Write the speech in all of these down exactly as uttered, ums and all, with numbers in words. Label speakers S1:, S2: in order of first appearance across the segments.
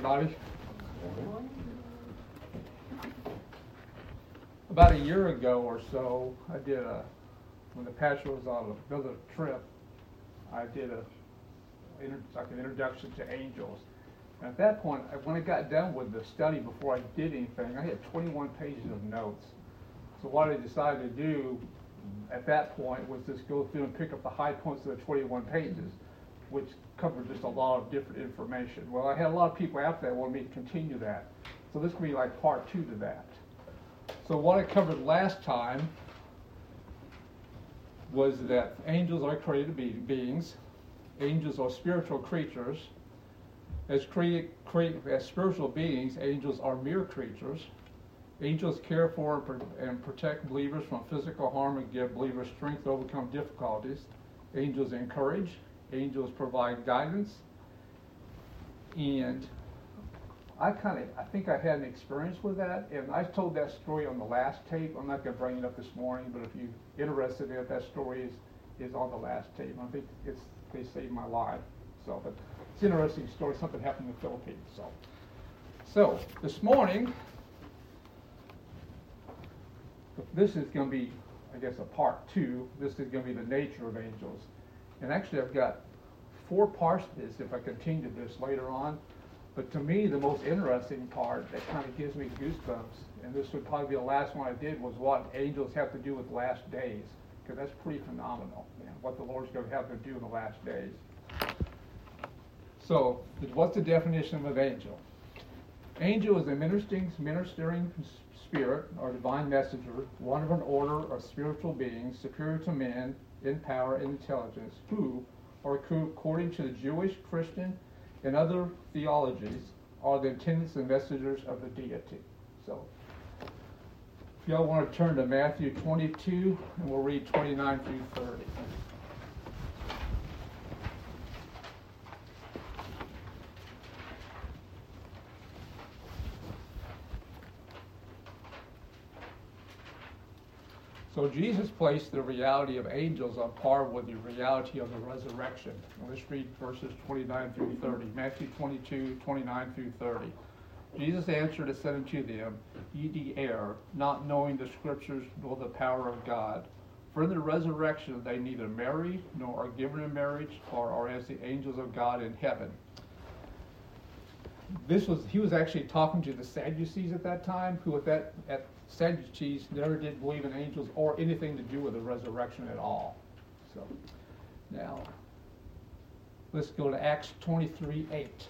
S1: everybody. About a year ago or so, I did a, when the pastor was on another trip, I did a, like an introduction to angels. And at that point, when I got done with the study before I did anything, I had twenty-one pages of notes. So what I decided to do at that point was just go through and pick up the high points of the twenty-one pages, which covered just a lot of different information. Well, I had a lot of people after that wanted me to continue that. So this will be like part two to that. So what I covered last time was that angels are created be- beings. Angels are spiritual creatures. As, create, create, as spiritual beings, angels are mere creatures. Angels care for and protect believers from physical harm and give believers strength to overcome difficulties. Angels encourage. Angels provide guidance. And I kind of, I think I had an experience with that, and I told that story on the last tape. I'm not going to bring it up this morning, but if you're interested in it, that story is, is on the last tape. I think it's they saved my life. So, but it's an interesting story. Something happened in the Philippines. So, so this morning, this is going to be, I guess, a part two. This is going to be the nature of angels, and actually, I've got four parts to this. If I continue this later on. But to me, the most interesting part that kind of gives me goosebumps, and this would probably be the last one I did, was what angels have to do with last days, because that's pretty phenomenal, man, what the Lord's going to have to do in the last days. So, what's the definition of an angel? Angel is a ministering, ministering spirit or divine messenger, one of an order of spiritual beings superior to man in power and intelligence, who, or according to the Jewish, Christian, and other theologies, are the attendants and messengers of the deity. So, if y'all want to turn to Matthew twenty-two, and we'll read twenty-nine through thirty. So Jesus placed the reality of angels on par with the reality of the resurrection. Now let's read verses twenty-nine through thirty. Matthew twenty-two, twenty-nine through thirty. Jesus answered and said unto them, Ye do err, not knowing the Scriptures nor the power of God. For in the resurrection they neither marry nor are given in marriage, or are as the angels of God in heaven. This was he was actually talking to the Sadducees at that time, who at that at Sadducees never did believe in angels or anything to do with the resurrection at all. So now let's go to Acts twenty-three eight.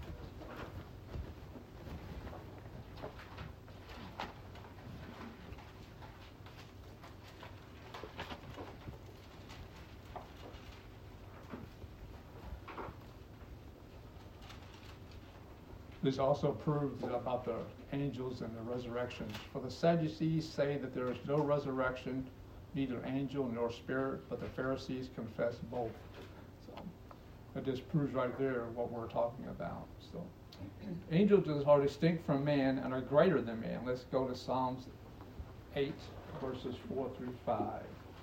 S1: This also proves about the angels and the resurrection. For the Sadducees say that there is no resurrection, neither angel nor spirit, but the Pharisees confess both. So that just proves right there what we're talking about. So angels are distinct from man and are greater than man. Let's go to Psalms eight, verses four through five.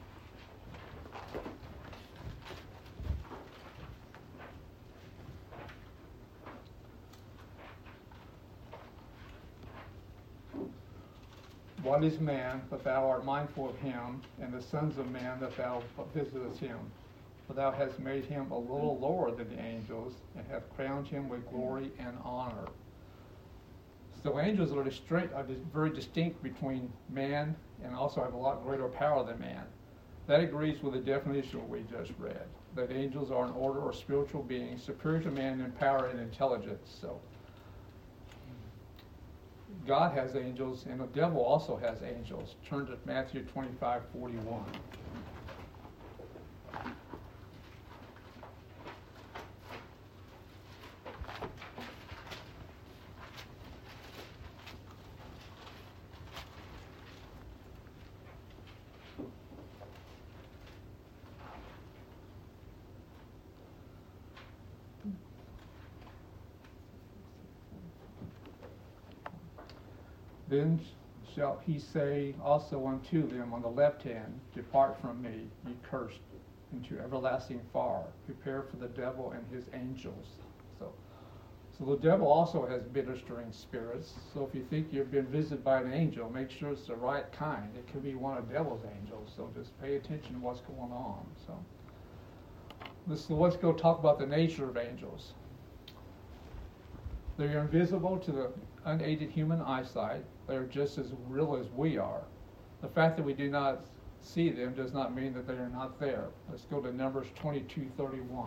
S1: What is man, that thou art mindful of him, and the sons of man, that thou visitest him? For thou hast made him a little lower than the angels, and hast crowned him with glory and honor. So angels are, distinct, are very distinct between man, and also have a lot greater power than man. That agrees with the definition we just read, that angels are an order or spiritual beings superior to man in power and intelligence. So God has angels, and the devil also has angels. Turn to Matthew twenty-five forty-one. Then shall he say also unto them on the left hand, Depart from me, ye cursed, into everlasting fire, prepare for the devil and his angels. So, So the devil also has ministering spirits. So if you think you've been visited by an angel, make sure it's the right kind. It could be one of the devil's angels. So just pay attention to what's going on. So let's, let's go talk about the nature of angels. They're invisible to the unaided human eyesight. They're just as real as we are. The fact that we do not see them does not mean that they are not there. Let's go to Numbers twenty-two thirty-one.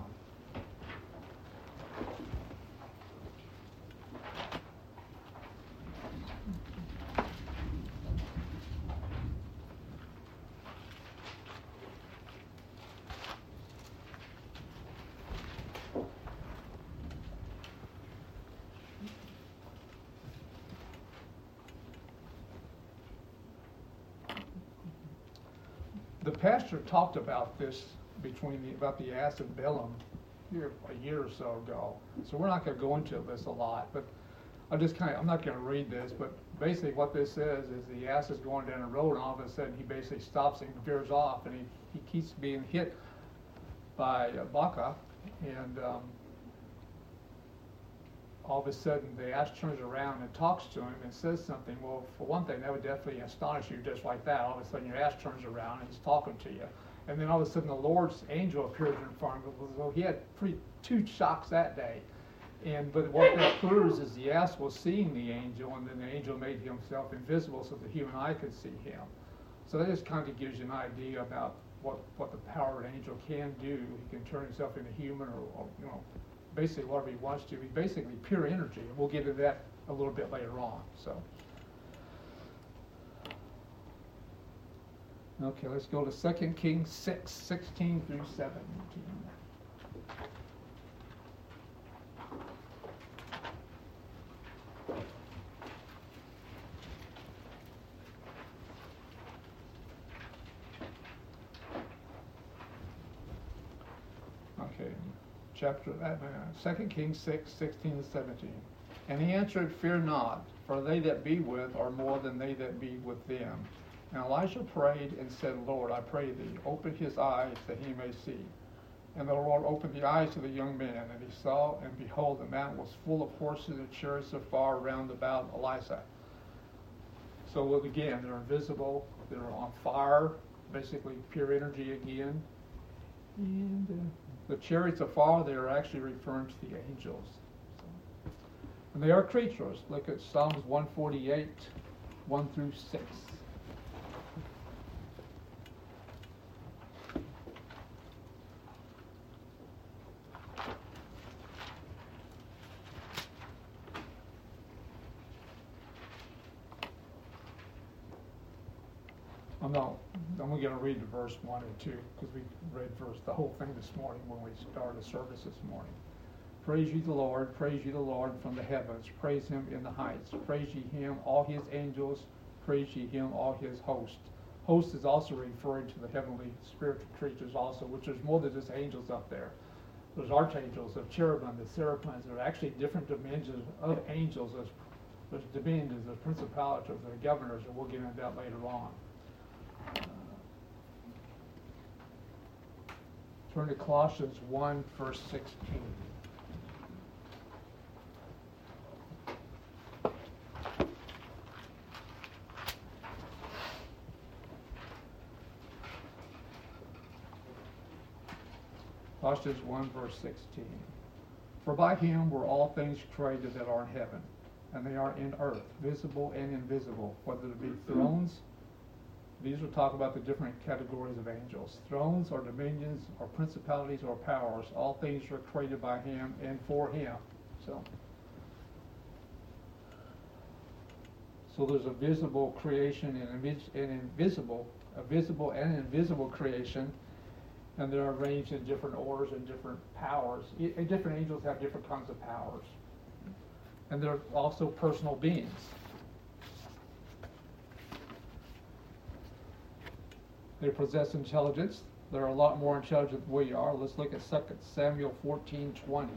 S1: The pastor talked about this between the, about the ass and Balaam here a year or so ago. So we're not going to go into this a lot, but I'll just kind of, I'm not going to read this, but basically what this says is the ass is going down the road and all of a sudden he basically stops and veers off and he, he keeps being hit by uh, Baca, and um, all of a sudden the ass turns around and talks to him and says something. Well, for one thing, that would definitely astonish you just like that. All of a sudden your ass turns around and he's talking to you. And then all of a sudden the Lord's angel appears in front of him. So he had pretty, two shocks that day. And but what that proves is the ass was seeing the angel, and then the angel made himself invisible so the human eye could see him. So that just kind of gives you an idea about what, what the power of an angel can do. He can turn himself into human or, or you know, basically whatever he wants to. He's basically pure energy. We'll get into that a little bit later on. So, okay, let's go to Second Kings six, sixteen through seventeen. Okay. Chapter uh, Second Kings six, sixteen and seventeen. And he answered, Fear not, for they that be with are more than they that be with them. And Elisha prayed and said, Lord, I pray thee, open his eyes that he may see. And the Lord opened the eyes of the young man, and he saw, and behold, the mountain was full of horses and chariots afar round about Elisha. So again, they're invisible, they're on fire, basically pure energy again. And uh, the chariots afar, they are actually referring to the angels. So, and they are creatures. Look at Psalms one forty-eight, one through six. I'm not, I'm going to read the verse one and two because we read verse the whole thing this morning when we started the service this morning. Praise ye the Lord, praise ye the Lord from the heavens, praise him in the heights, praise ye him, all his angels, praise ye him, all his host. Host is also referring to the heavenly spiritual creatures also, which there's more than just angels up there. There's archangels, there's cherubim, the seraphims. There are actually different dimensions of angels. There's, there's dominions, there's principalities, there's governors, and we'll get into that later on. Turn to Colossians one, verse sixteen. Colossians one, verse sixteen. For by him were all things created that are in heaven, and they are in earth, visible and invisible, whether it be thrones. These will talk about the different categories of angels. Thrones or dominions or principalities or powers. All things are created by him and for him. So, so there's a visible creation and an invisible, a visible and invisible creation, and they're arranged in different orders and different powers. And different angels have different kinds of powers. And they're also personal beings. They possess intelligence. They're a lot more intelligent than we are. Let's look at Second Samuel fourteen twenty.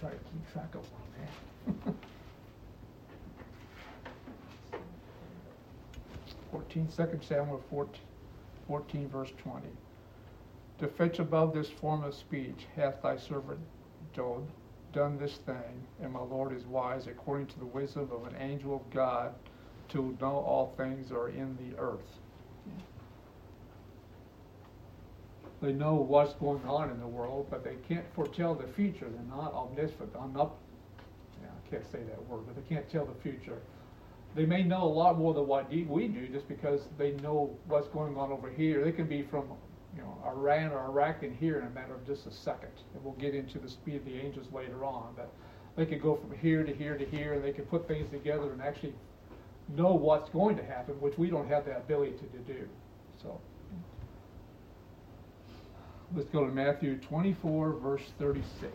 S1: try to keep track of one, man. fourteen, Second Samuel fourteen, fourteen, verse twenty. To fetch above this form of speech hath thy servant Job done this thing, and my Lord is wise according to the wisdom of an angel of God to know all things are in the earth. They know what's going on in the world, but they can't foretell the future. They're not omniscient. I'm not, yeah, I can't say that word, but they can't tell the future. They may know a lot more than what we do just because they know what's going on over here. They can be from, you know, Iran or Iraq and here in a matter of just a second. And we'll get into the speed of the angels later on. But they could go from here to here to here, and they can put things together and actually know what's going to happen, which we don't have that ability to, to do. So let's go to Matthew twenty-four, verse thirty-six.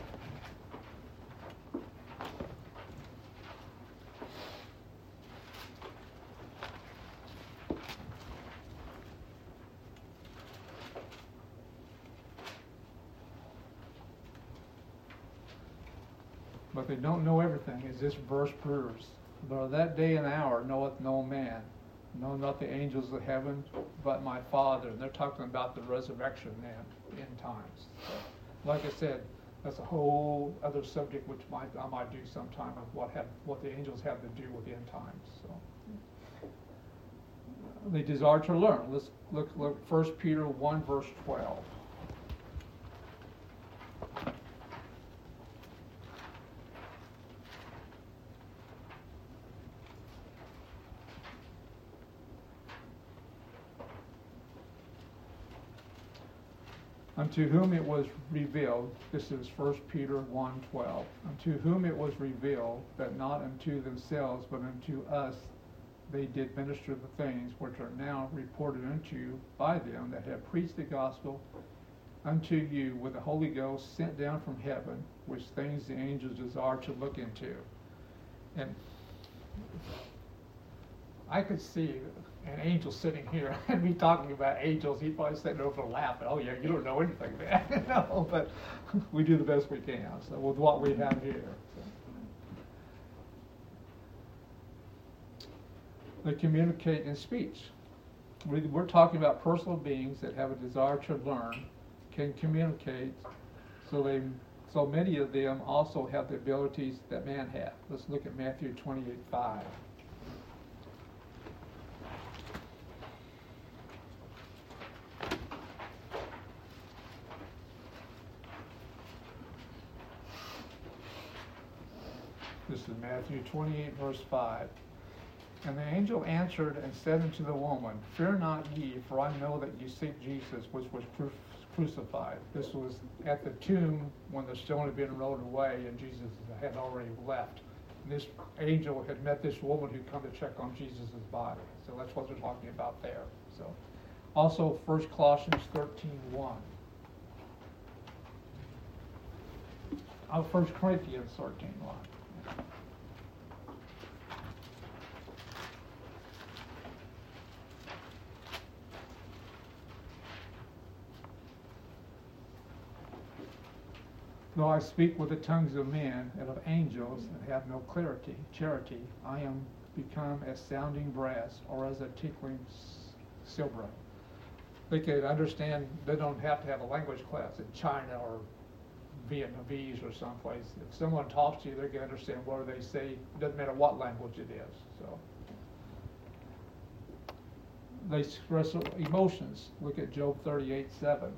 S1: But they don't know everything, as this verse proves. But that day and hour knoweth no man, no, not the angels of heaven, but my Father. And they're talking about the resurrection then, end times. So, like I said, that's a whole other subject which might, I might do sometime of what have what the angels have to do with the end times. So they desire to learn. Let's look look First Peter one, verse twelve. Unto whom it was revealed, this is First Peter one twelve, unto whom it was revealed that not unto themselves, but unto us they did minister the things which are now reported unto you by them that have preached the gospel unto you with the Holy Ghost sent down from heaven, which things the angels desire to look into. And I could see an angel sitting here and me talking about angels. He'd probably sitting over laughing. Oh yeah, you don't know anything, man. No, but we do the best we can. So with what we have here. So. They communicate in speech. We're talking about personal beings that have a desire to learn, can communicate, so they, so many of them also have the abilities that man has. Let's look at Matthew twenty-eight five. This is Matthew twenty-eight, verse five. And the angel answered and said unto the woman, Fear not ye, for I know that ye seek Jesus, which was cru- crucified. This was at the tomb when the stone had been rolled away and Jesus had already left. And this angel had met this woman who'd come to check on Jesus' body. So that's what they're talking about there. So, also First Colossians thirteen one. Oh, First Corinthians thirteen one. Though I speak with the tongues of men and of angels and have no clarity, charity, I am become as sounding brass or as a tinkling silver. They could understand, they don't have to have a language class in China or Vietnamese or someplace. If someone talks to you, they can understand what they say. It doesn't matter what language it is. So they express emotions. Look at Job thirty-eight seven.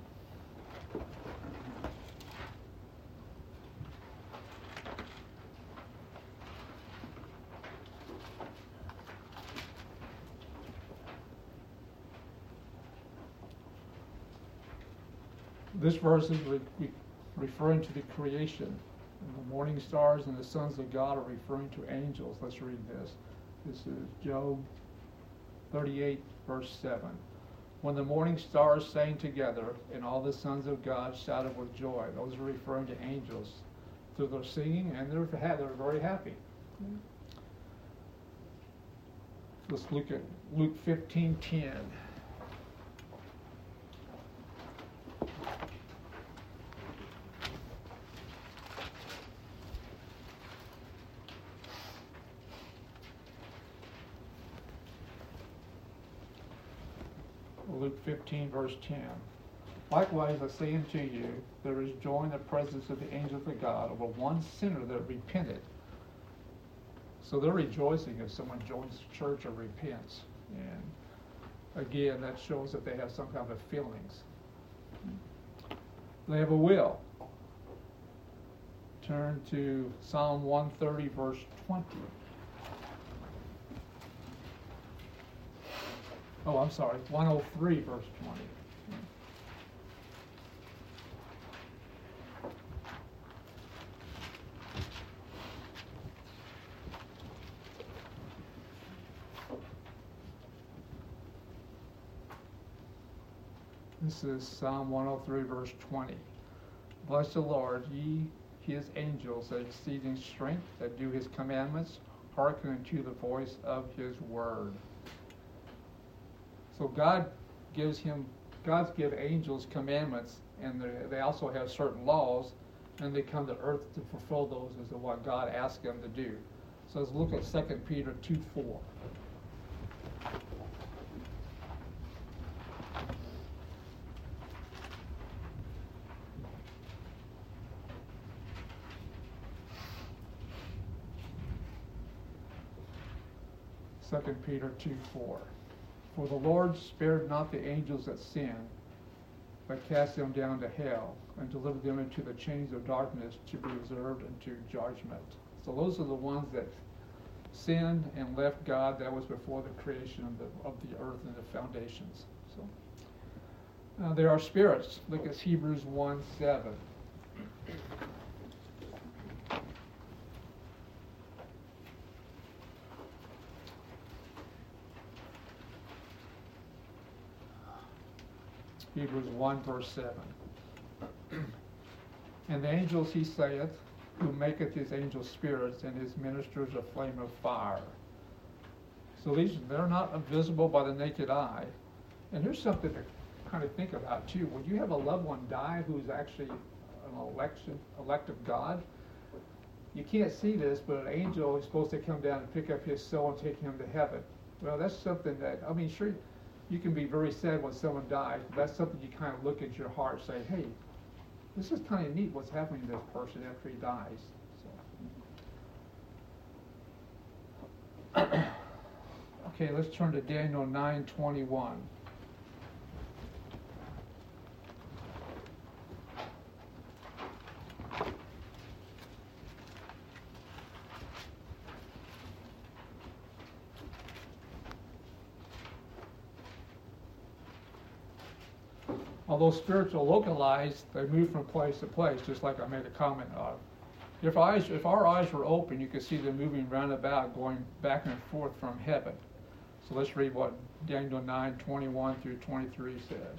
S1: This verse is re- re- referring to the creation. And the morning stars and the sons of God are referring to angels. Let's read this. This is Job thirty-eight, verse seven. When the morning stars sang together and all the sons of God shouted with joy. Those are referring to angels through their singing, and they're, they're very happy. Mm-hmm. Let's look at Luke fifteen ten. Luke fifteen, verse ten. Likewise, I say unto you, there is joy in the presence of the angels of God over one sinner that repented. So they're rejoicing if someone joins the church or repents. And again, that shows that they have some kind of feelings. They have a will. Turn to Psalm one thirty, verse twenty. Oh, I'm sorry, one oh three, verse twenty. This is Psalm one oh three, verse twenty. Bless the Lord, ye his angels, that exceeding strength, that do his commandments, hearken unto the voice of his word. So God gives him, God's give angels commandments, and they also have certain laws, and they come to earth to fulfill those as to what God asked them to do. So let's look at Second Peter two four. Second Peter two four. For the Lord spared not the angels that sinned, but cast them down to hell, and delivered them into the chains of darkness to be reserved unto judgment. So those are the ones that sinned and left God. That was before the creation of the, of the earth and the foundations. So uh, there are spirits. Look at Hebrews one seven. Hebrews one, verse seven. And the angels, he saith, who maketh his angels spirits, and his ministers a flame of fire. So these, they're not visible by the naked eye. And here's something to kind of think about, too. When you have a loved one die who's actually an election, elect of God, you can't see this, but an angel is supposed to come down and pick up his soul and take him to heaven. Well, that's something that, I mean, sure, you can be very sad when someone dies, but that's something you kind of look at your heart and say, hey, this is kind of neat what's happening to this person after he dies. So. Okay, let's turn to Daniel nine twenty-one. Although spirits are localized, they move from place to place, just like I made a comment of. If, eyes, if our eyes were open, you could see them moving round about, going back and forth from heaven. So let's read what Daniel nine twenty-one through twenty-three says.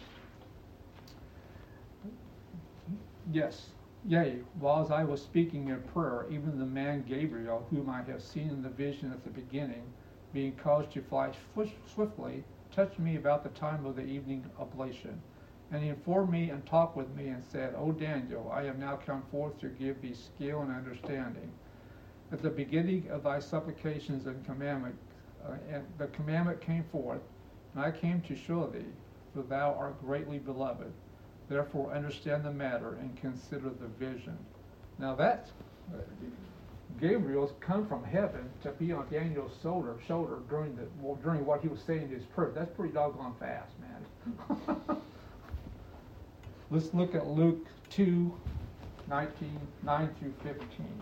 S1: Yes, yea, while as I was speaking in prayer, even the man Gabriel, whom I have seen in the vision at the beginning, being caused to fly swiftly, touched me about the time of the evening oblation. And he informed me and talked with me and said, O Daniel, I am now come forth to give thee skill and understanding. At the beginning of thy supplications and commandment, uh, and the commandment came forth, and I came to show thee, for thou art greatly beloved. Therefore understand the matter and consider the vision. Now that, uh, Gabriel's come from heaven to be on Daniel's shoulder, shoulder during, the, well, during what he was saying in his prayer. That's pretty doggone fast, man. Let's look at Luke two, nineteen, nine through fifteen.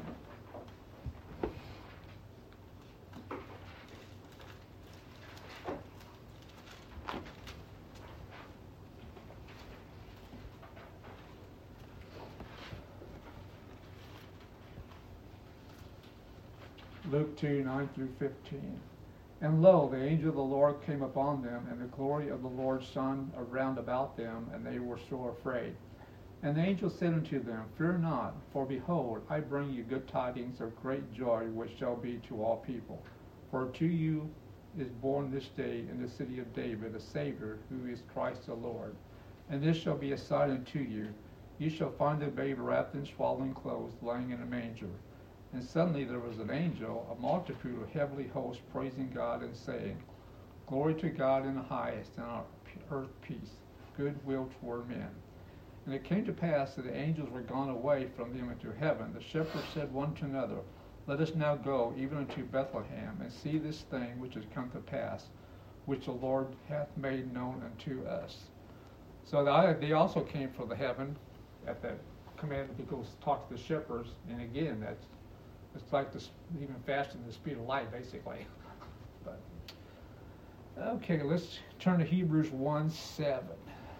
S1: Luke two, nine through fifteen. And lo, the angel of the Lord came upon them, and the glory of the Lord shone around about them, and they were sore afraid. And the angel said unto them, Fear not, for behold, I bring you good tidings of great joy, which shall be to all people. For to you is born this day in the city of David a Savior, who is Christ the Lord. And this shall be a sign unto you. You shall find the babe wrapped in swaddling clothes, lying in a manger. And suddenly there was an angel, a multitude of heavenly hosts, praising God and saying, Glory to God in the highest, and on earth peace, goodwill toward men. And it came to pass that the angels were gone away from them into heaven. The shepherds said one to another, Let us now go even unto Bethlehem, and see this thing which has come to pass, which the Lord hath made known unto us. So they also came from the heaven at that command to go talk to the shepherds. And again, that's it's like this, even faster than the speed of light, basically. But okay, let's turn to Hebrews one seven.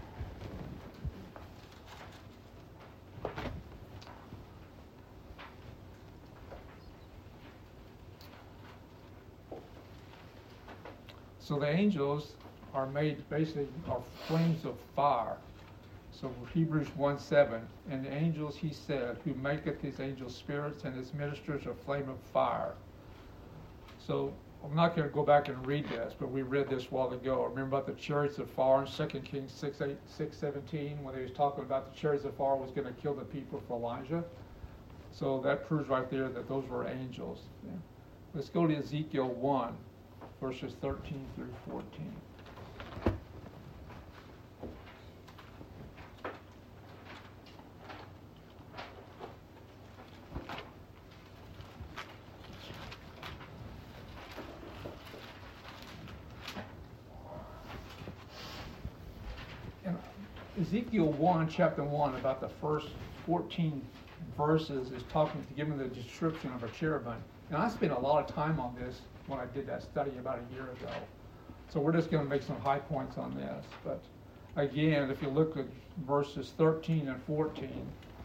S1: So the angels are made basically are flames of fire. So Hebrews one seven, and the angels, he said, who maketh his angels spirits and his ministers a flame of fire. So I'm not going to go back and read this, but we read this a while ago. Remember about the chariots of fire in Second Kings six seventeen, when he was talking about the chariots of fire was going to kill the people for Elijah. So that proves right there that those were angels. Yeah. Let's go to Ezekiel one, verses thirteen through fourteen. Ezekiel one, chapter one, about the first fourteen verses, is talking to giving the description of a cherubim. And I spent a lot of time on this when I did that study about a year ago. So we're just going to make some high points on this. But again, if you look at verses thirteen and fourteen,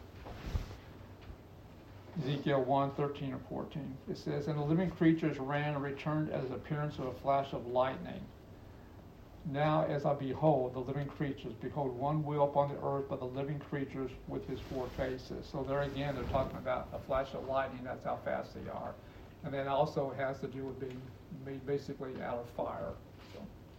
S1: Ezekiel one, thirteen and fourteen, it says, And the living creatures ran and returned as the appearance of a flash of lightning. Now as I behold the living creatures, behold, one wheel upon the earth, but the living creatures with his four faces. So there again, they're talking about a flash of lightning. That's how fast they are. And then also has to do with being made basically out of fire. So,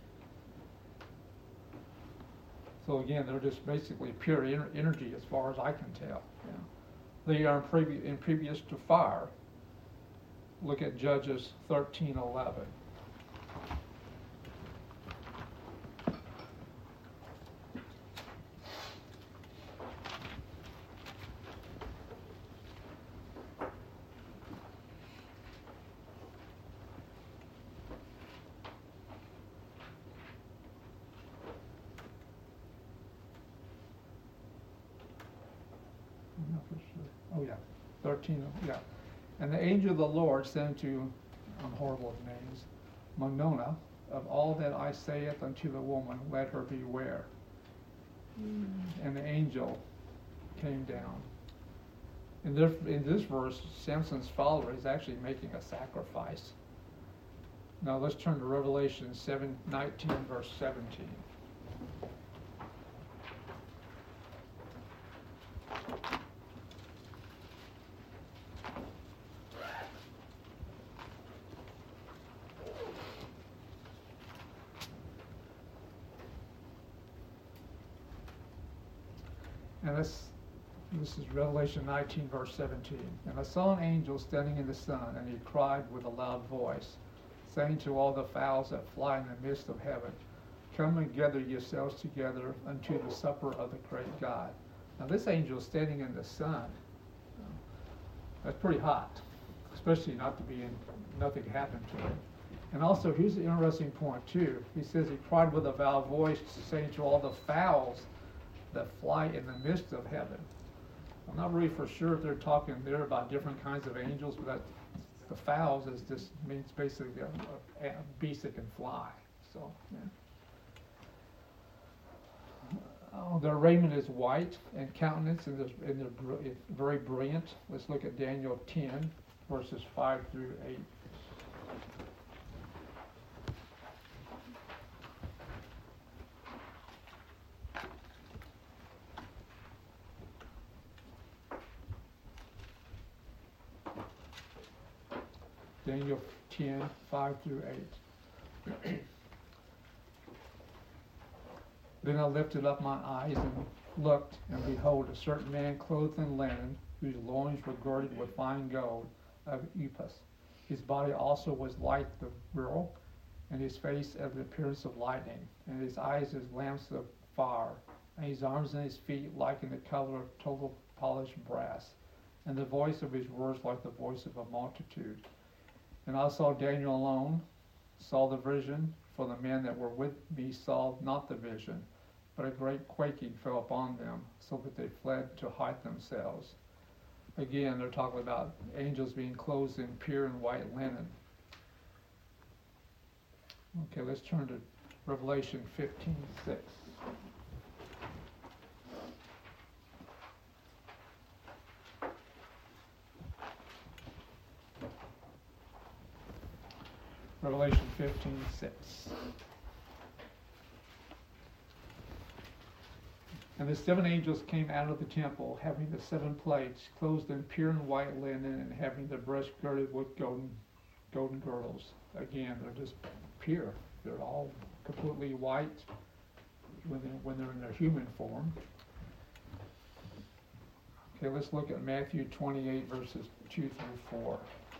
S1: so again, they're just basically pure ener- energy as far as I can tell. Yeah. They are in, previ- in previous to fire. Look at Judges thirteen eleven. Oh yeah, thirteen, yeah. And the angel of the Lord said to, I'm horrible with names, Monona, of all that I saith unto the woman, let her beware. Mm. And the angel came down. In this, in this verse, Samson's follower is actually making a sacrifice. Now let's turn to Revelation seven nineteen, verse seventeen. And this, this is Revelation nineteen, verse seventeen. And I saw an angel standing in the sun, and he cried with a loud voice, saying to all the fowls that fly in the midst of heaven, Come and gather yourselves together unto the supper of the great God. Now this angel is standing in the sun. That's pretty hot, especially not to be in, nothing happened to him. And also, here's the interesting point too. He says he cried with a loud voice, saying to all the fowls that fly in the midst of heaven. I'm not really for sure if they're talking there about different kinds of angels, but that the fowls is just means basically a, a beast that can fly. So, yeah. Oh, their raiment is white, and countenance and they're, and they're br- very brilliant. Let's look at Daniel ten, verses five through eight. Daniel ten, five through eight. Then I lifted up my eyes and looked, and behold, a certain man clothed in linen, whose loins were girded with fine gold of Upas. His body also was like the beryl, and his face as the appearance of lightning, and his eyes as lamps of fire, and his arms and his feet like in the color of total polished brass, and the voice of his words like the voice of a multitude. And I saw Daniel alone, saw the vision, for the men that were with me saw not the vision, but a great quaking fell upon them, so that they fled to hide themselves. Again, they're talking about angels being clothed in pure and white linen. Okay, let's turn to Revelation fifteen six. Revelation fifteen six. And the seven angels came out of the temple, having the seven plates, clothed in pure and white linen, and having their breasts girded with golden, golden girdles. Again, they're just pure. They're all completely white when they're, when they're in their human form. Okay, let's look at Matthew twenty-eight, verses two through four.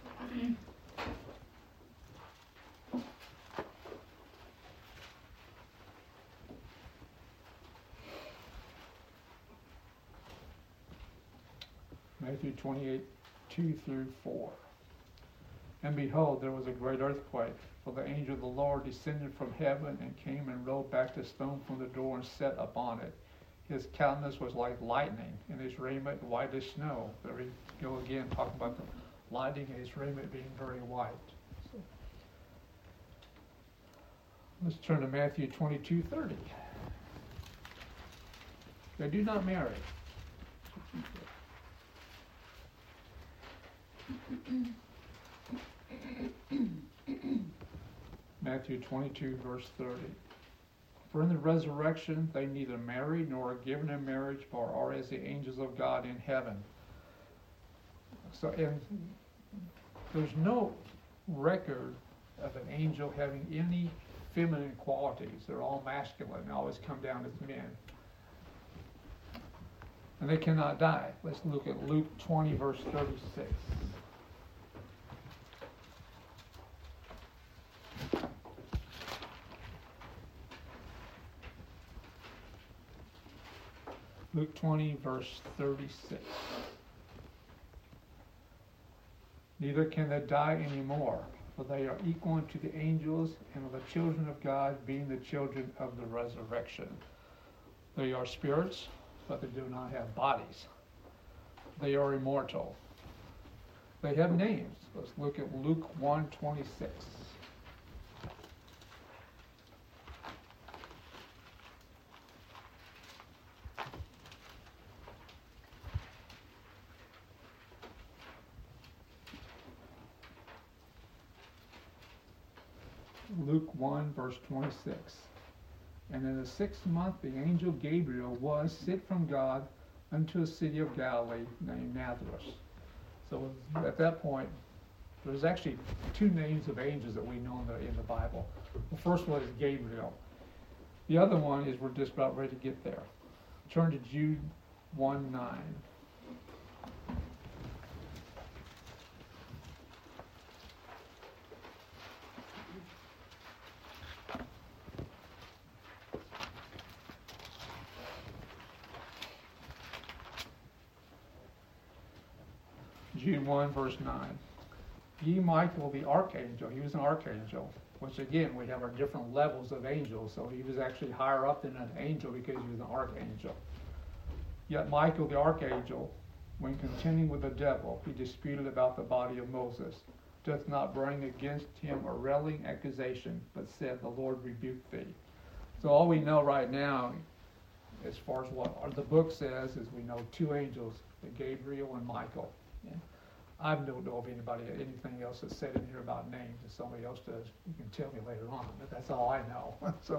S1: Matthew twenty-eight, two through four. And behold, there was a great earthquake, for the angel of the Lord descended from heaven and came and rolled back the stone from the door and sat upon it. His countenance was like lightning, and his raiment white as snow. There we go again, talking about the lightning and his raiment being very white. So, let's turn to Matthew twenty-two thirty. They do not marry. Matthew twenty-two, verse thirty. For in the resurrection they neither marry nor are given in marriage, but are as the angels of God in heaven. So, and there's no record of an angel having any feminine qualities. They're all masculine. They always come down as men. And they cannot die. Let's look at Luke twenty, verse thirty-six. Luke twenty, verse thirty-six. Neither can they die anymore, for they are equal to the angels and are the children of God, being the children of the resurrection. They are spirits, but they do not have bodies. They are immortal. They have names. Let's look at Luke one twenty-six. Luke one, verse twenty-six. And in the sixth month the angel Gabriel was sent from God unto a city of Galilee named Nazareth. So at that point, there's actually two names of angels that we know in the, in the Bible. The first one is Gabriel. The other one is, we're just about ready to get there. Turn to Jude one nine. Jude one, verse nine. Ye Michael the archangel, he was an archangel, which again, we have our different levels of angels, so he was actually higher up than an angel because he was an archangel. Yet Michael the archangel, when contending with the devil, he disputed about the body of Moses, doth not bring against him a railing accusation, but said, the Lord rebuked thee. So all we know right now, as far as what the book says, is we know two angels, Gabriel and Michael. Yeah. I don't know of anybody, anything else that's said in here about names. If somebody else does, you can tell me later on, but that's all I know. So,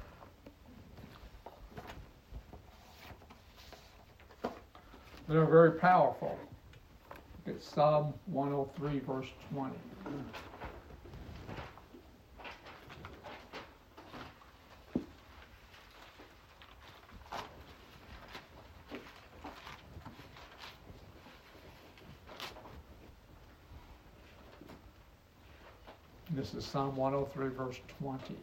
S1: they're very powerful. Look at Psalm one oh three, verse twenty. This is Psalm one oh three, verse twenty.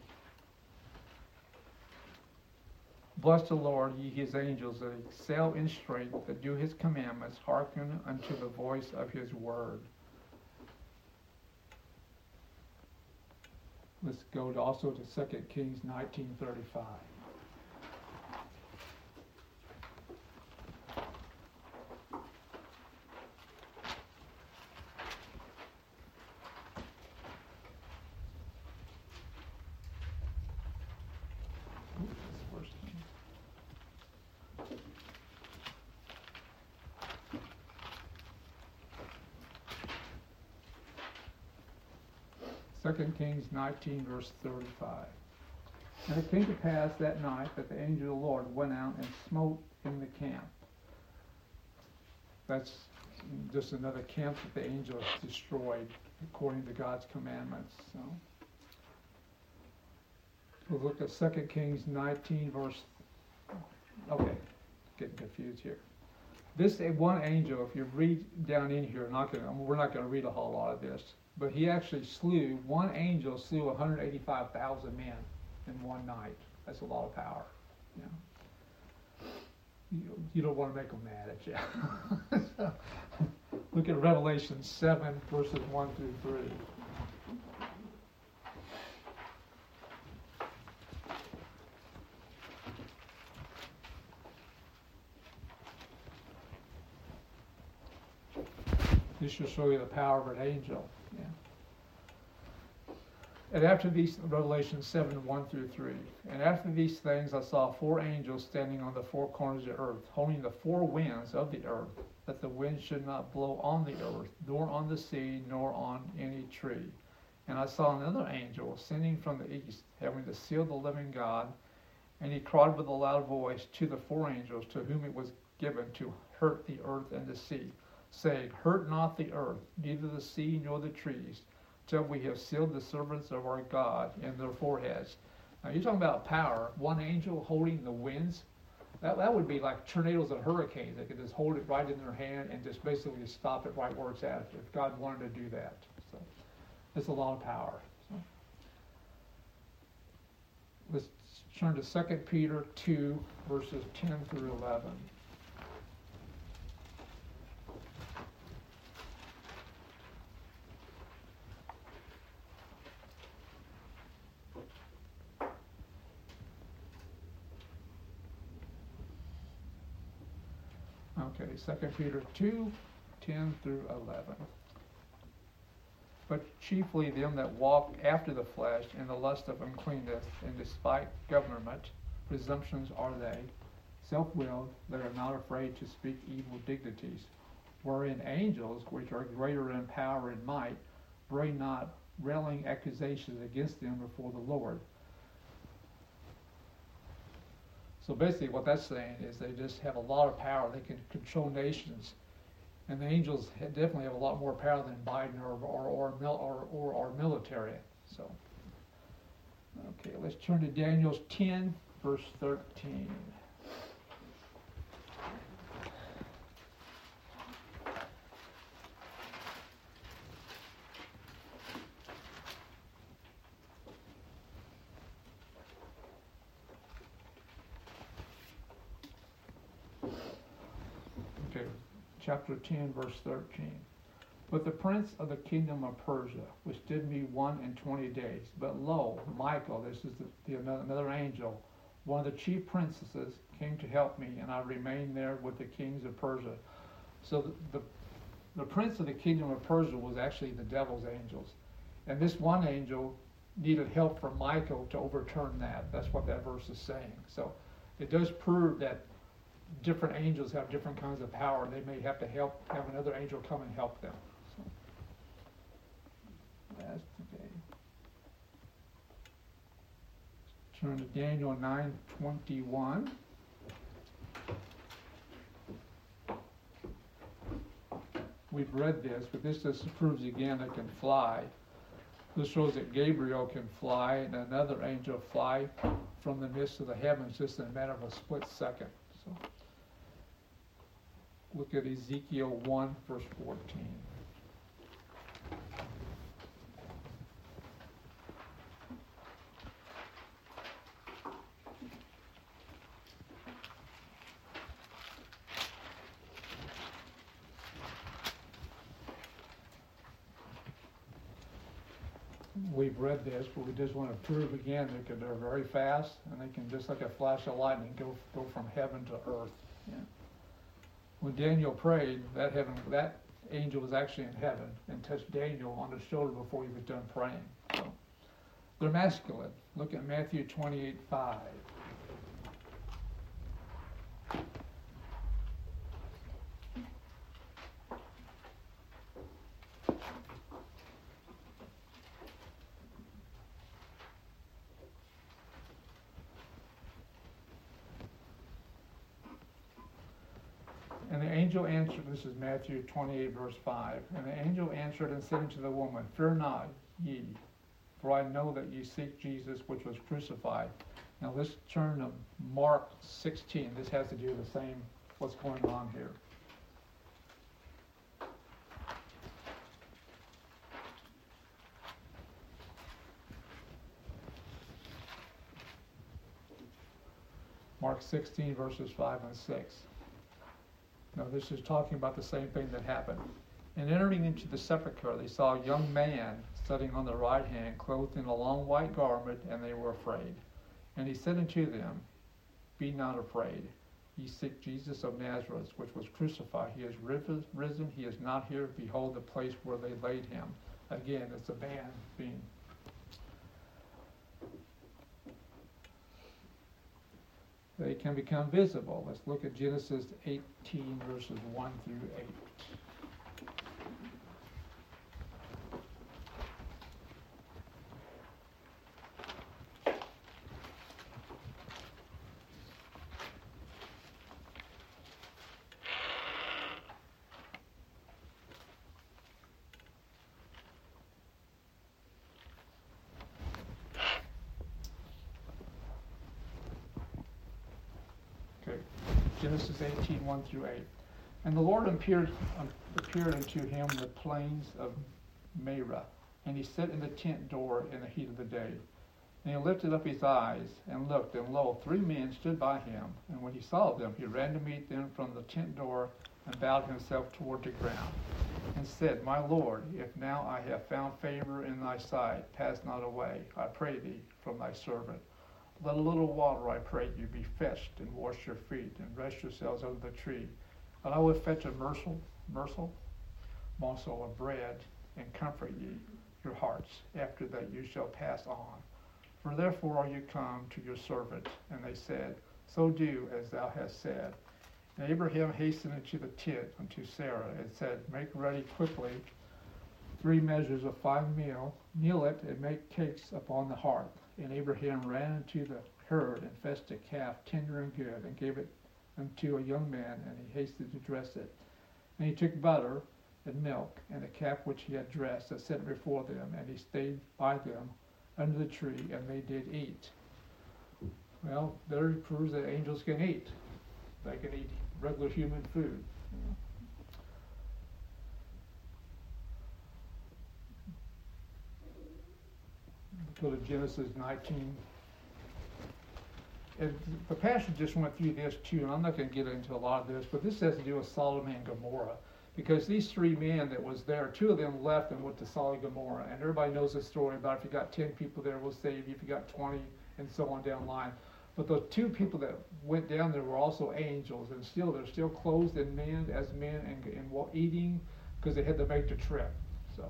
S1: Bless the Lord, ye his angels, that excel in strength, that do his commandments, hearken unto the voice of his word. Let's go to also to Second Kings nineteen thirty-five. Second Kings nineteen, verse thirty-five. And it came to pass that night that the angel of the Lord went out and smote in the camp. That's just another camp that the angel destroyed according to God's commandments. So we'll look at Second Kings nineteen, verse. Okay, getting confused here. This one angel, if you read down in here, not gonna, we're not going to read a whole lot of this. But he actually slew, one angel slew one hundred eighty-five thousand men in one night. That's a lot of power. You know? you, you don't want to make them mad at you. So, look at Revelation seven, verses one through three. This should show you the power of an angel. Yeah. And after these, Revelation seven, one through three, and after these things I saw four angels standing on the four corners of the earth, holding the four winds of the earth, that the wind should not blow on the earth, nor on the sea, nor on any tree. And I saw another angel ascending from the east, having the seal of the living God, and he cried with a loud voice to the four angels to whom it was given to hurt the earth and the sea, saying, hurt not the earth, neither the sea nor the trees, till we have sealed the servants of our God in their foreheads. Now you're talking about power. One angel holding the winds. That, that would be like tornadoes and hurricanes. They could just hold it right in their hand and just basically stop it right where it's at if God wanted to do that. So it's a lot of power. So let's turn to Second Peter two, verses ten through eleven. Okay, Second Peter two, ten through eleven. But chiefly them that walk after the flesh in the lust of uncleanness, and despite government, presumptions are they, self-willed, that are not afraid to speak evil dignities, wherein angels, which are greater in power and might, bring not railing accusations against them before the Lord. So basically what that's saying is they just have a lot of power. They can control nations. And the angels definitely have a lot more power than Biden or or or, or, or our military. So, okay, let's turn to Daniel ten, verse thirteen. Chapter ten, verse thirteen. But the prince of the kingdom of Persia withstood me one and twenty days. But lo, Michael, this is the, the, another angel, one of the chief princesses, came to help me, and I remained there with the kings of Persia. So the, the, the prince of the kingdom of Persia was actually the devil's angels. And this one angel needed help from Michael to overturn that. That's what that verse is saying. So it does prove that different angels have different kinds of power. They may have to help, have another angel come and help them. So, that's okay. Turn to Daniel nine twenty-one. We've read this, but this just proves again it can fly. This shows that Gabriel can fly and another angel fly from the midst of the heavens just in a matter of a split second. So, look at Ezekiel one, verse fourteen. we've read this, but we just want to prove again that they're very fast, and they can, just like a flash of lightning, go go from heaven to earth. Yeah. When Daniel prayed, that heaven, that angel was actually in heaven and touched Daniel on the shoulder before he was done praying. So they're masculine. Look at Matthew twenty-eight five. And the angel answered, this is Matthew twenty-eight, verse five. And the angel answered and said unto the woman, Fear not, ye, for I know that ye seek Jesus, which was crucified. Now let's turn to Mark sixteen. This has to do with the same, what's going on here. Mark sixteen, verses five and six. Now this is talking about the same thing that happened. And entering into the sepulchre, they saw a young man sitting on the right hand, clothed in a long white garment, and they were afraid. And he said unto them, Be not afraid. Ye seek Jesus of Nazareth, which was crucified. He is risen. He is not here. Behold the place where they laid him. Again, it's a man being... They can become visible. Let's look at Genesis eighteen, verses one through eight. Genesis eighteen, one through eight. And the Lord appeared, um, appeared unto him in the plains of Meirah, and he sat in the tent door in the heat of the day. And he lifted up his eyes and looked, and lo, three men stood by him. And when he saw them, he ran to meet them from the tent door and bowed himself toward the ground, and said, My Lord, if now I have found favor in thy sight, pass not away, I pray thee, from thy servant. Let a little water, I pray you, be fetched, and wash your feet, and rest yourselves under the tree. And I will fetch a morsel, morsel, morsel of bread, and comfort ye your hearts. After that you shall pass on. For therefore are you come to your servant. And they said, So do as thou hast said. And Abraham hastened into the tent unto Sarah, and said, Make ready quickly three measures of fine meal, kneal it, and make cakes upon the hearth. And Abraham ran into the herd and fetched a calf tender and good, and gave it unto a young man, and he hasted to dress it. And he took butter and milk, and the calf which he had dressed, and set it before them, and he stayed by them under the tree, and they did eat. Well, there proves that angels can eat. They can eat regular human food. Go to Genesis nineteen. And the pastor just went through this too, and I'm not going to get into a lot of this, but this has to do with Sodom and Gomorrah. Because these three men that was there, two of them left and went to Sodom and Gomorrah. And everybody knows the story about if you got ten people there, we'll save you. If you got twenty, and so on down the line. But the two people that went down there were also angels, and still they're still clothed in men as men and, and eating because they had to make the trip. So.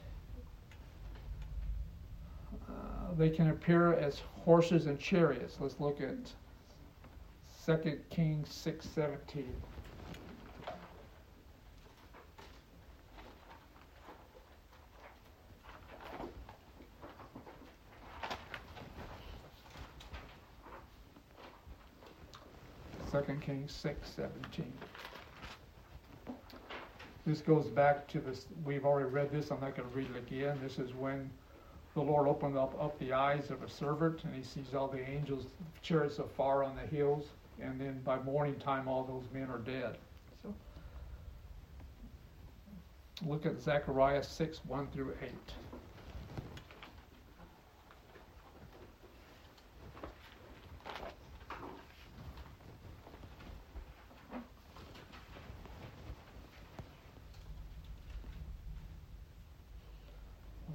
S1: Uh, they can appear as horses and chariots. Let's look at Second Kings six seventeen. Second Kings six seventeen. This goes back to this. We've already read this. I'm not going to read it again. This is when the Lord opened up, up the eyes of a servant, and he sees all the angels, chariots afar on the hills, and then by morning time all those men are dead. So look at Zechariah six, one through eight.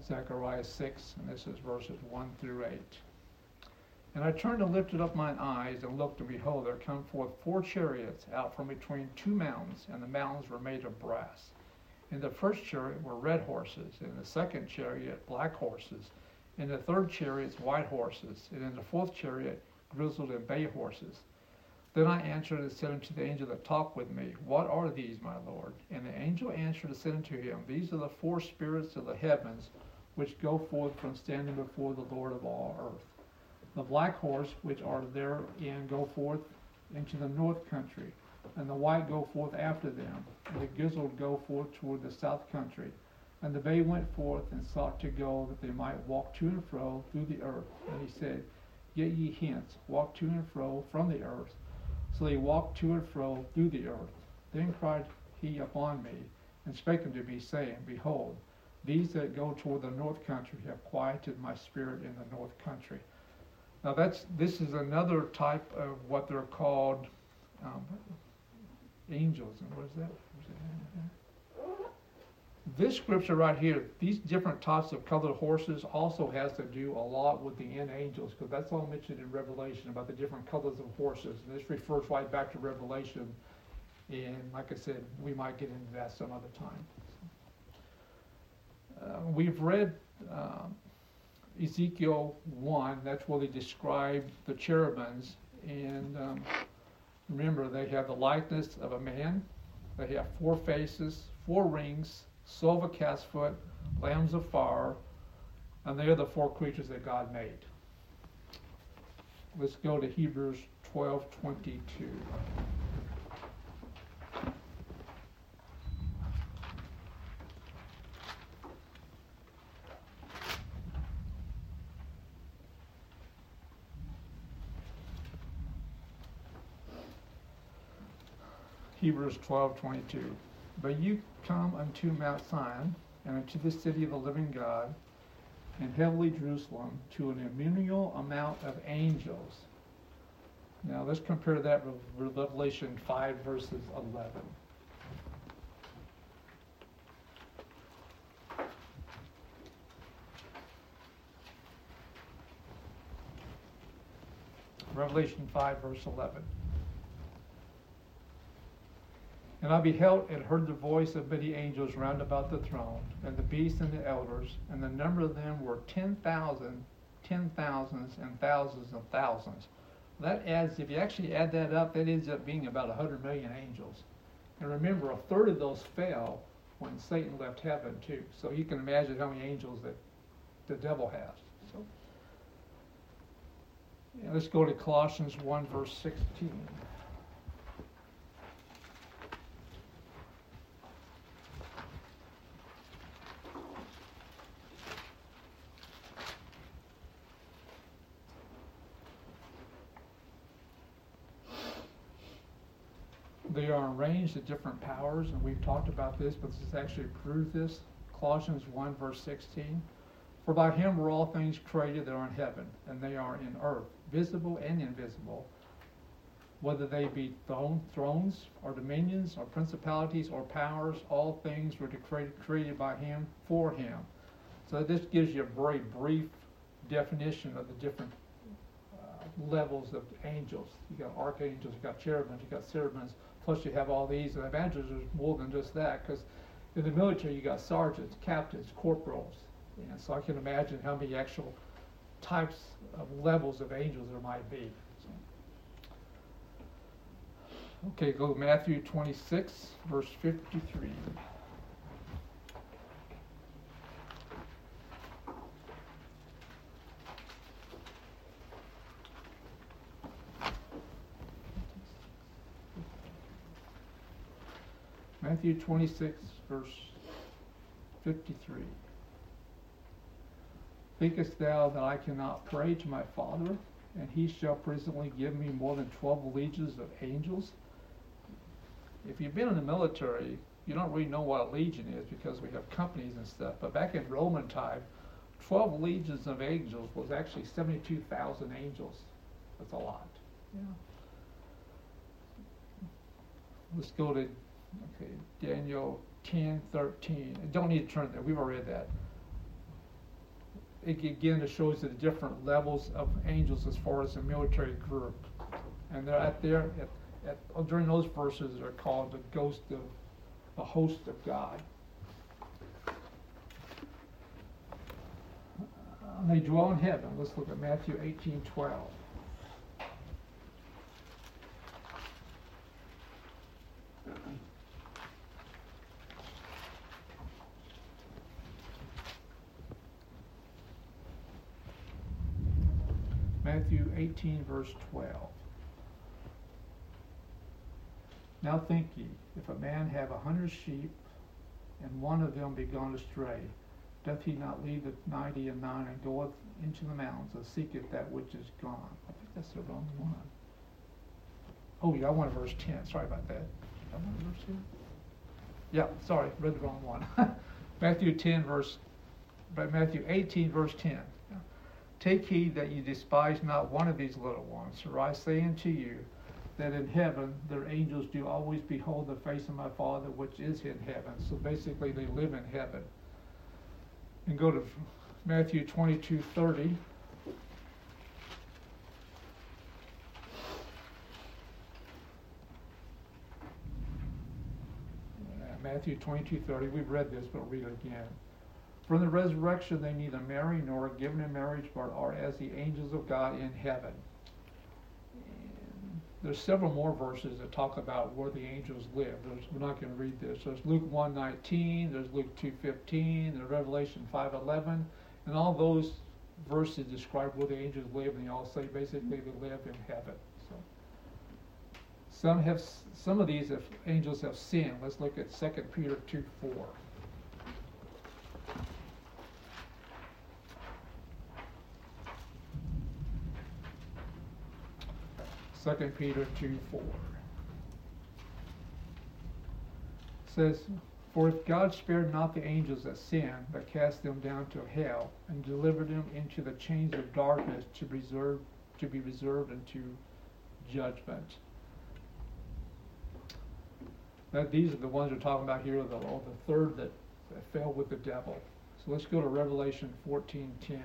S1: Zechariah six, and this is verses one through eight. And I turned and lifted up mine eyes, and looked, and behold, there come forth four chariots out from between two mountains, and the mountains were made of brass. In the first chariot were red horses, in the second chariot black horses, in the third chariot white horses, and in the fourth chariot grizzled and bay horses. Then I answered and said unto the angel that talked with me, What are these, my Lord? And the angel answered and said unto him, These are the four spirits of the heavens, which go forth from standing before the Lord of all earth. The black horse, which are therein, go forth into the north country, and the white go forth after them, and the grizzled go forth toward the south country. And the bay went forth and sought to go, that they might walk to and fro through the earth. And he said, Get ye hence, walk to and fro from the earth. So they walked to and fro through the earth. Then cried he upon me, and spake unto me, saying, Behold, these that go toward the north country have quieted my spirit in the north country. Now that's this is another type of what they're called um, angels. And what is that? This scripture right here, these different types of colored horses also has to do a lot with the end angels, because that's all mentioned in Revelation about the different colors of horses. And this refers right back to Revelation. And like I said, we might get into that some other time. Uh, we've read uh, Ezekiel one, that's where they describe the cherubims. And um, remember, they have the likeness of a man. They have four faces, four rings, silver cast-foot, lambs of fire, and they are the four creatures that God made. Let's go to Hebrews twelve twenty-two. Hebrews twelve twenty-two. But you come unto Mount Zion, and unto the city of the living God, and heavenly Jerusalem, to an immeasurable amount of angels. Now let's compare that with Revelation five, verses eleven. Revelation five, verse eleven. And I beheld and heard the voice of many angels round about the throne, and the beasts and the elders, and the number of them were ten thousand, ten thousands, and thousands of thousands. That adds, if you actually add that up, that ends up being about one hundred million angels. And remember, a third of those fell when Satan left heaven too. So you can imagine how many angels that the devil has. So, yeah, let's go to Colossians one, verse sixteen. They are arranged at different powers, and we've talked about this, but this actually proves this. Colossians one, verse sixteen. For by him were all things created that are in heaven, and they are in earth, visible and invisible, whether they be throne, thrones, or dominions, or principalities, or powers, all things were created, created by him, for him. So this gives you a very brief definition of the different uh, levels of angels. You got archangels, you got cherubims, you got cherubims, plus you have all these, and evangelist is more than just that, because in the military you got sergeants, captains, corporals, and so I can imagine how many actual types of levels of angels there might be. So. Okay, go to Matthew twenty-six, verse fifty-three. Matthew twenty-six, verse fifty-three. Thinkest thou that I cannot pray to my Father, and he shall presently give me more than twelve legions of angels? If you've been in the military, you don't really know what a legion is because we have companies and stuff. But back in Roman time, twelve legions of angels was actually seventy-two thousand angels. That's a lot. Yeah. Let's go to okay, Daniel ten thirteen. Don't need to turn there. We've already read that. it, again, it shows the different levels of angels as far as the military group. And they're at there, at, at, oh, during those verses, they're called the ghost of, the host of God. Uh, they dwell in heaven. Let's look at Matthew eighteen twelve. Matthew eighteen, verse twelve. Now think ye, if a man have a hundred sheep, and one of them be gone astray, doth he not leave the ninety and nine, and goeth into the mountains, and seeketh that which is gone? I think that's the wrong one. Oh yeah, I want verse ten. Sorry about that. I want verse ten. Yeah, sorry, read the wrong one. Matthew ten, verse, but Matthew eighteen, verse ten. Take heed that ye despise not one of these little ones, for I say unto you, that in heaven their angels do always behold the face of my Father which is in heaven. So basically they live in heaven. And go to Matthew twenty-two thirty. Matthew twenty-two thirty, we've read this, but read it again. For in the resurrection they neither marry nor are given in marriage, but are as the angels of God in heaven. And there's several more verses that talk about where the angels live. There's, we're not going to read this. There's Luke one nineteen, there's Luke two fifteen, there's Revelation five eleven, and all those verses describe where the angels live, and they all say basically they live in heaven. So some have, some of these have, angels have sinned. Let's look at Second Peter two four. Second Peter two four says, for if God spared not the angels that sinned, but cast them down to hell, and delivered them into the chains of darkness to reserve to be reserved unto judgment. That these are the ones we're talking about here, the, oh, the third that, that fell with the devil. So let's go to Revelation fourteen ten.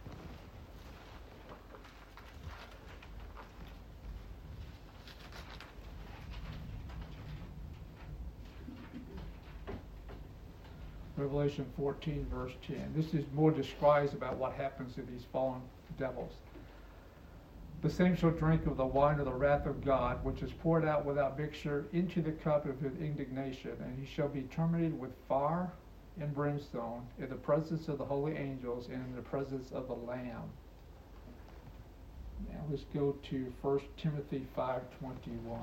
S1: Revelation fourteen, verse ten. This is more describes about what happens to these fallen devils. The same shall drink of the wine of the wrath of God, which is poured out without mixture into the cup of his indignation, and he shall be tormented with fire and brimstone in the presence of the holy angels and in the presence of the Lamb. Now let's go to First Timothy five twenty-one.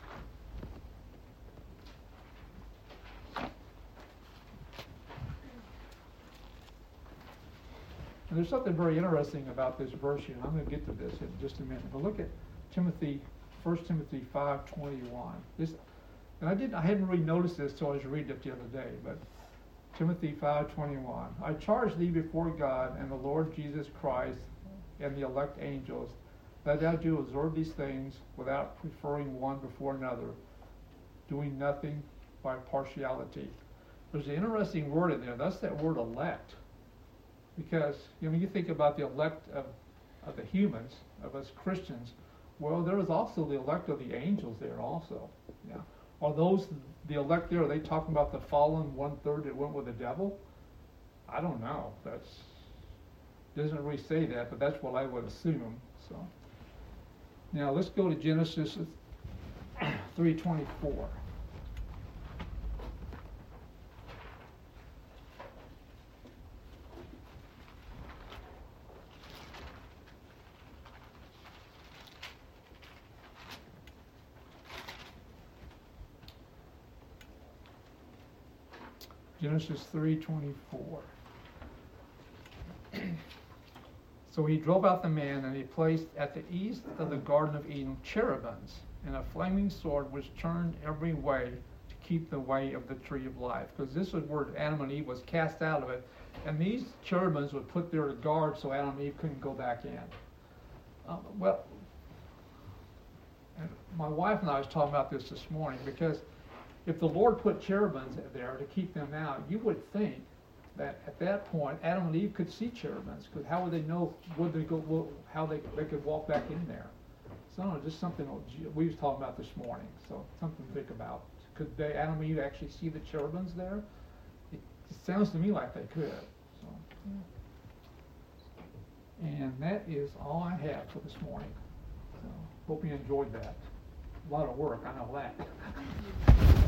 S1: And there's something very interesting about this verse here, and I'm going to get to this in just a minute. But look at Timothy, First Timothy five twenty-one. This, and I didn't, I hadn't really noticed this till I was reading it the other day. But Timothy five twenty-one. I charge thee before God and the Lord Jesus Christ and the elect angels, that thou do observe these things without preferring one before another, doing nothing by partiality. There's an interesting word in there. That's that word elect. Because, you know, when you think about the elect of, of the humans, of us Christians, well, there is also the elect of the angels there also. Yeah. Are those, the elect there, are they talking about the fallen one-third that went with the devil? I don't know. That's, doesn't really say that, but that's what I would assume. So, now let's go to Genesis three twenty-four. Genesis three twenty-four. So he drove out the man, and he placed at the east of the Garden of Eden cherubims, and a flaming sword was turned every way to keep the way of the tree of life. Because this was where Adam and Eve was cast out of it, and these cherubims would put there to guard so Adam and Eve couldn't go back in. Um, well, and my wife and I was talking about this this morning, because if the Lord put cherubims there to keep them out, you would think that at that point, Adam and Eve could see cherubims, because how would they know, would they go, wo- how they, they could walk back in there? So, I don't know, just something we was talking about this morning, so something to think about. Could they, Adam and Eve actually see the cherubims there? It, it sounds to me like they could, so. And that is all I have for this morning. So, hope you enjoyed that. A lot of work, I know that.